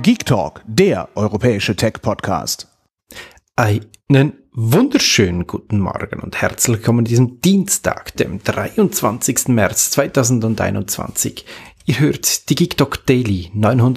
Geek Talk, der europäische Tech-Podcast. Einen wunderschönen guten Morgen und herzlich willkommen an diesem Dienstag, dem 23. März 2021. Ihr hört die Geek Talk Daily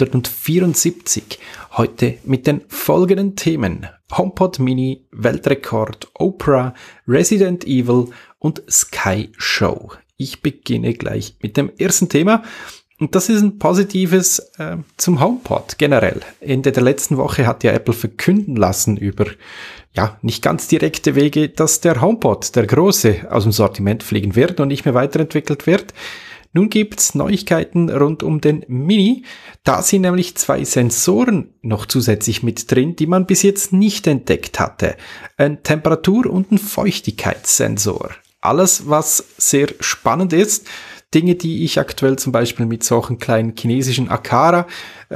974, heute mit den folgenden Themen: HomePod Mini, Weltrekord, Opera, Resident Evil und Sky Show. Ich beginne gleich mit dem ersten Thema. Und das ist ein positives zum HomePod generell. Ende der letzten Woche hat ja Apple verkünden lassen über nicht ganz direkte Wege, dass der HomePod, der große, aus dem Sortiment fliegen wird und nicht mehr weiterentwickelt wird. Nun gibt's Neuigkeiten rund um den Mini. Da sind nämlich 2 Sensoren noch zusätzlich mit drin, die man bis jetzt nicht entdeckt hatte. Ein Temperatur- und ein Feuchtigkeitssensor. Alles, was sehr spannend ist. Dinge, die ich aktuell zum Beispiel mit solchen kleinen chinesischen Aqara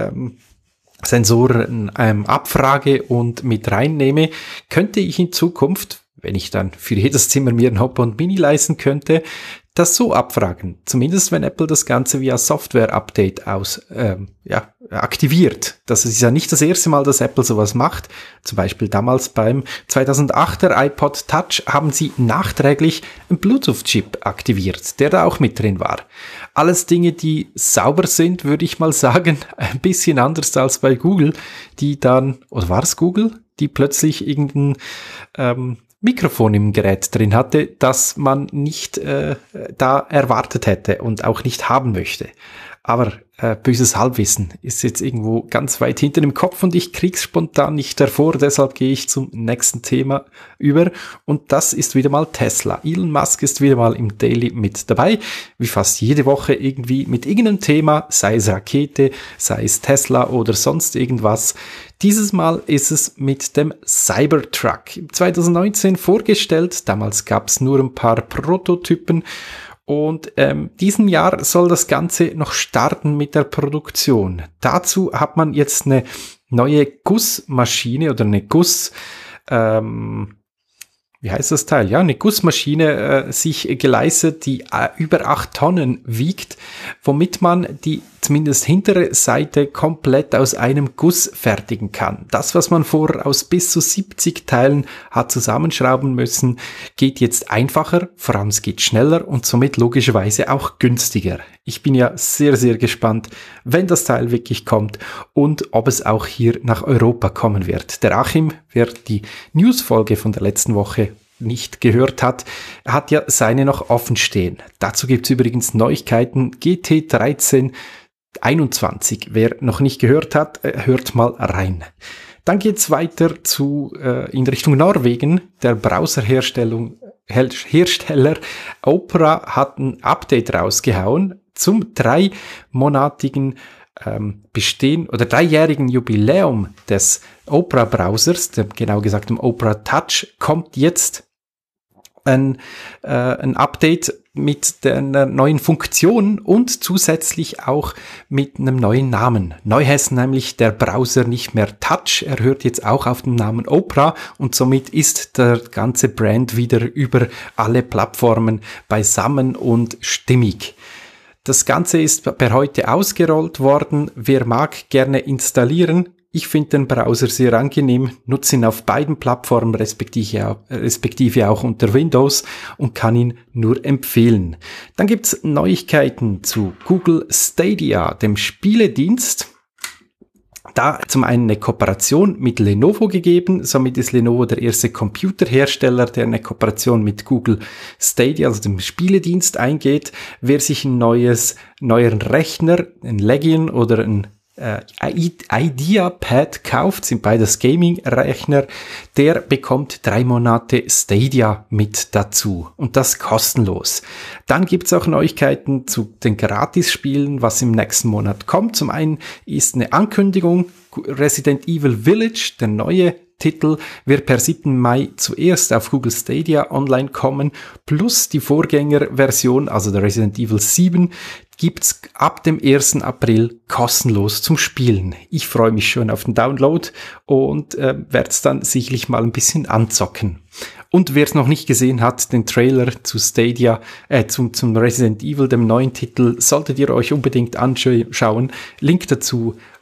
Sensoren abfrage und mit reinnehme, könnte ich in Zukunft, wenn ich dann für jedes Zimmer mir ein HomePod Mini leisten könnte, das so abfragen. Zumindest wenn Apple das Ganze via Software-Update aktiviert. Das ist ja nicht das erste Mal, dass Apple sowas macht. Zum Beispiel damals beim 2008er iPod Touch haben sie nachträglich einen Bluetooth-Chip aktiviert, der da auch mit drin war. Alles Dinge, die sauber sind, würde ich mal sagen. Ein bisschen anders als bei Google, die dann, oder war es Google, die plötzlich irgendein Mikrofon im Gerät drin hatte, das man nicht da erwartet hätte und auch nicht haben möchte. Aber böses Halbwissen ist jetzt irgendwo ganz weit hinten im Kopf und ich krieg's spontan nicht hervor, deshalb gehe ich zum nächsten Thema über und das ist wieder mal Tesla. Elon Musk ist wieder mal im Daily mit dabei, wie fast jede Woche irgendwie mit irgendeinem Thema, sei es Rakete, sei es Tesla oder sonst irgendwas. Dieses Mal ist es mit dem Cybertruck. 2019 vorgestellt, damals gab's nur ein paar Prototypen. Und diesen Jahr soll das Ganze noch starten mit der Produktion. Dazu hat man jetzt eine neue Gussmaschine oder eine wie heißt das Teil? Ja, eine Gussmaschine sich geleistet, die über 8 Tonnen wiegt, womit man die zumindest hintere Seite komplett aus einem Guss fertigen kann. Das, was man vorher aus bis zu 70 Teilen hat zusammenschrauben müssen, geht jetzt einfacher, vor allem es geht schneller und somit logischerweise auch günstiger. Ich bin ja sehr, sehr gespannt, wenn das Teil wirklich kommt und ob es auch hier nach Europa kommen wird. Der Achim, wer die Newsfolge von der letzten Woche nicht gehört hat, hat ja seine noch offen stehen. Dazu gibt's übrigens Neuigkeiten. GT13 21. Wer noch nicht gehört hat, hört mal rein. Dann geht's weiter in Richtung Norwegen. Der Browserhersteller Opera hat ein Update rausgehauen zum 3-monatigen Bestehen oder 3-jährigen Jubiläum des Opera-Browsers, genau gesagt dem Opera Touch, kommt jetzt ein Update mit der neuen Funktion und zusätzlich auch mit einem neuen Namen. Neu heißt nämlich der Browser nicht mehr Touch, er hört jetzt auch auf den Namen Opera und somit ist der ganze Brand wieder über alle Plattformen beisammen und stimmig. Das Ganze ist per heute ausgerollt worden. Wer mag, gerne installieren. Ich finde den Browser sehr angenehm, nutze ihn auf beiden Plattformen, respektive auch unter Windows und kann ihn nur empfehlen. Dann gibt's Neuigkeiten zu Google Stadia, dem Spieledienst. Da zum einen eine Kooperation mit Lenovo gegeben, somit ist Lenovo der erste Computerhersteller, der eine Kooperation mit Google Stadia, also dem Spieledienst, eingeht. Wer sich einen neueren Rechner, ein Legion oder ein IdeaPad kauft, sind beides Gaming-Rechner, der bekommt 3 Monate Stadia mit dazu und das kostenlos. Dann gibt's auch Neuigkeiten zu den Gratis-Spielen, was im nächsten Monat kommt. Zum einen ist eine Ankündigung, Resident Evil Village, der neue Titel, wird per 7. Mai zuerst auf Google Stadia online kommen, plus die Vorgängerversion, also der Resident Evil 7, gibt's ab dem 1. April kostenlos zum Spielen. Ich freue mich schon auf den Download und werde es dann sicherlich mal ein bisschen anzocken. Und wer es noch nicht gesehen hat, den Trailer zu Stadia, zum Resident Evil, dem neuen Titel, solltet ihr euch unbedingt anschauen. Link dazu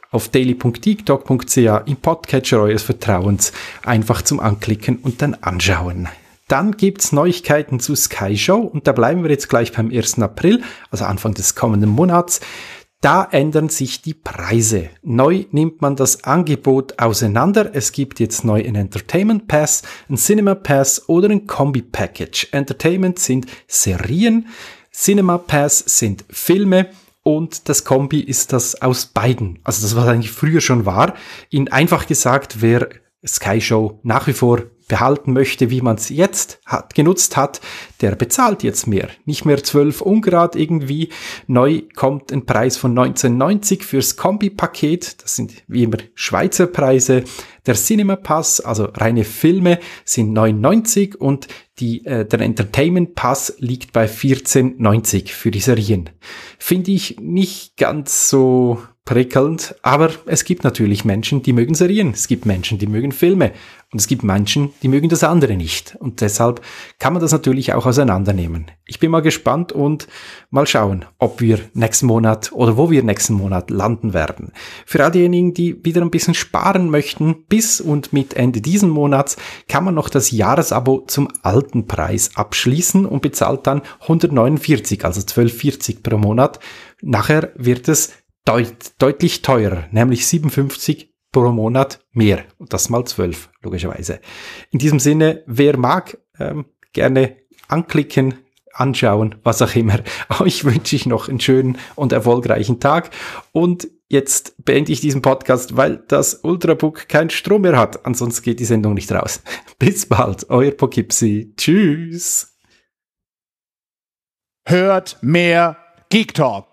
auf daily.geektalk.ca im Podcatcher eures Vertrauens einfach zum Anklicken und dann anschauen. Dann gibt's Neuigkeiten zu Sky Show und da bleiben wir jetzt gleich beim 1. April, also Anfang des kommenden Monats. Da ändern sich die Preise. Neu nimmt man das Angebot auseinander. Es gibt jetzt neu einen Entertainment Pass, einen Cinema Pass oder ein Kombi-Package. Entertainment sind Serien, Cinema Pass sind Filme und das Kombi ist das aus beiden. Also das, was eigentlich früher schon war. Einfach gesagt, wer Sky Show nach wie vor behalten möchte, wie man es jetzt genutzt hat, der bezahlt jetzt mehr. Nicht mehr 12 Ungrad irgendwie. Neu kommt ein Preis von 19,90 fürs Kombi-Paket. Das sind wie immer Schweizer Preise. Der Cinema Pass, also reine Filme, sind 9,90 und der Entertainment Pass liegt bei 14,90 für die Serien. Finde ich nicht ganz so prickelnd, aber es gibt natürlich Menschen, die mögen Serien, es gibt Menschen, die mögen Filme und es gibt Menschen, die mögen das andere nicht und deshalb kann man das natürlich auch auseinandernehmen. Ich bin mal gespannt und mal schauen, ob wir nächsten Monat oder wo wir nächsten Monat landen werden. Für all diejenigen, die wieder ein bisschen sparen möchten, bis und mit Ende diesen Monats kann man noch das Jahresabo zum alten Preis abschließen und bezahlt dann 149, also 12,40 pro Monat. Nachher wird es deutlich teurer, nämlich 57 pro Monat mehr. Und das mal 12, logischerweise. In diesem Sinne, wer mag, gerne anklicken, anschauen, was auch immer. Euch wünsche ich noch einen schönen und erfolgreichen Tag. Und jetzt beende ich diesen Podcast, weil das Ultrabook keinen Strom mehr hat. Ansonsten geht die Sendung nicht raus. Bis bald, euer Poughkeepsie. Tschüss. Hört mehr Geek Talk.